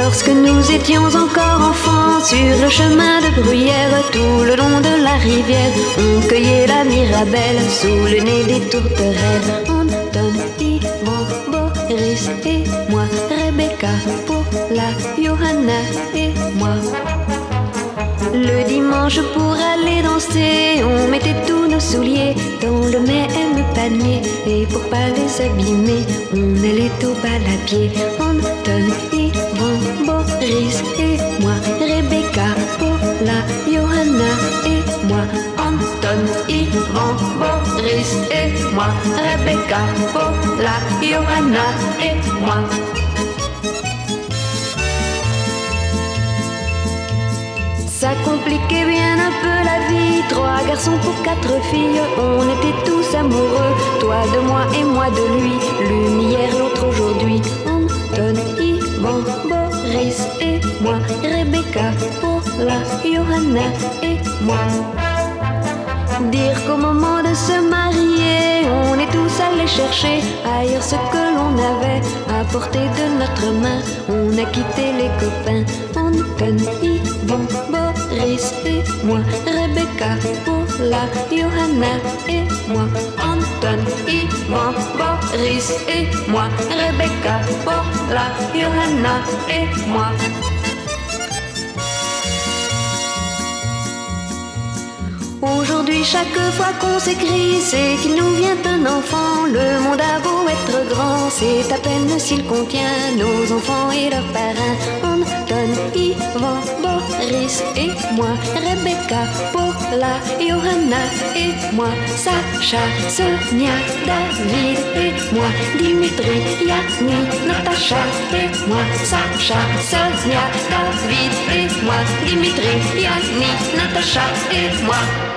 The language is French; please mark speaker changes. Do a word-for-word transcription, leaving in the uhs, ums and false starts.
Speaker 1: Lorsque nous étions encore enfants, sur le chemin de bruyère, tout le long de la rivière, on cueillait la mirabelle sous le nez des tourterelles. Anton, Yvan, Boris et moi, Rebecca, Paula, Johanna et moi. Le dimanche pour aller danser, on mettait tous nos souliers dans le même panier. Et pour pas les abîmer, on allait au bal à pied. Anton, Yvan, Boris et moi, Rebecca, Paula, Johanna et moi. Anton, Yvan, Boris et moi, Rebecca, Paula, Johanna et moi. Ça compliquait bien un peu la vie. Trois garçons pour quatre filles, on était tous amoureux. Toi de moi et moi de lui, l'une hier, l'autre aujourd'hui. Anton, Yvan, Boris et moi, Rebecca, Paula, Johanna et moi. Dire qu'au moment de se marier, on est tous allés chercher ailleurs ce que l'on avait à portée de notre main. On a quitté les copains. Anton, Yvan, Boris et moi, Rebecca, Paula, Johanna et moi. Anton, Yvan, Boris et moi, Rebecca, Paula, Johanna et moi. Aujourd'hui, chaque fois qu'on s'écrit, c'est qu'il nous vient un enfant. Le monde a beau être grand, c'est à peine s'il contient nos enfants et leurs parrains. Anton, Yvan, Boris et moi, Rebecca, Paula, Johanna et moi, Sacha, Sonia, David et moi, Dimitri, Yanni, Natacha et moi, Sacha, Sonia, David et moi, Dimitri, Yanni, Natacha et moi.